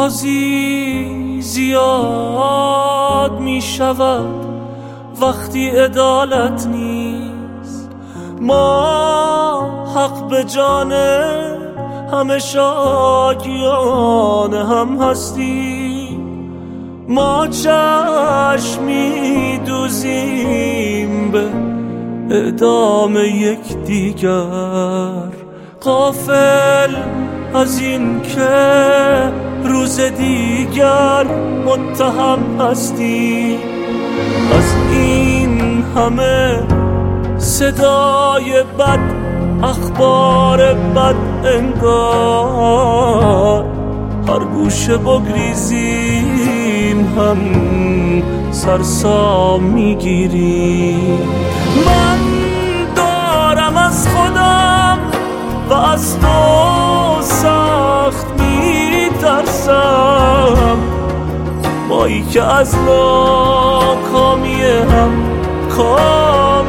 بازی زیاد می شود وقتی عدالت نیست. ما حق به جان همه شاکیان هم هستیم. ما چشم می دوزیم به اعدام یک دیگر، غافل از این که روز دیگر متهم هستی. از این همه صدای بد، اخبار بد انگار هر گوشه بگریزیم هم سرسام میگیریم. من دارم از خودم و از تو سخت میترسم، مایی که از ناکامی هم کام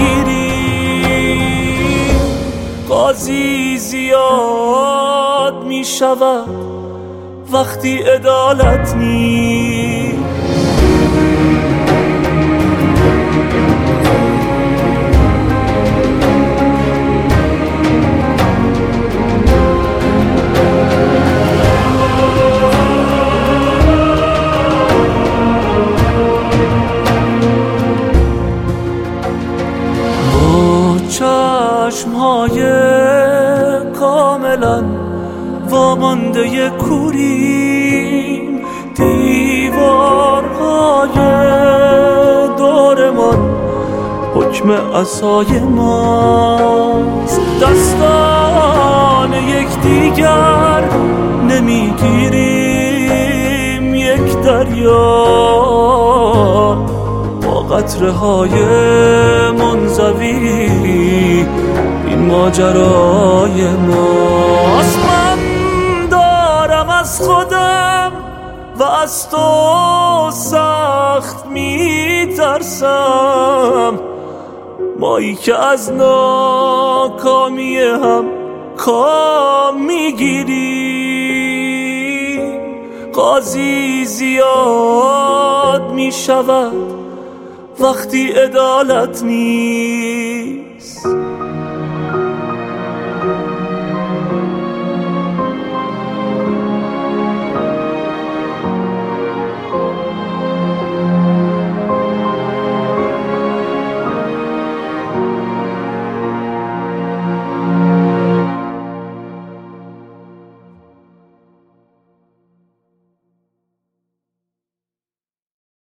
میگیریم. قاضی زیاد میشود وقتی عدالت نیست. چشم‌های کاملا وامانده کوریم، دیوارهای دورمان حکم عصای ماست. دستان یکدیگر نمیگیریم یک دریا، با قطره های منزوی این ماجرای ماست. من دارم از خودم و از تو سخت میترسم، مایی که از ناکامی هم کام میگیریم. قاضی زیاد میشود وقتی عدالت نیست.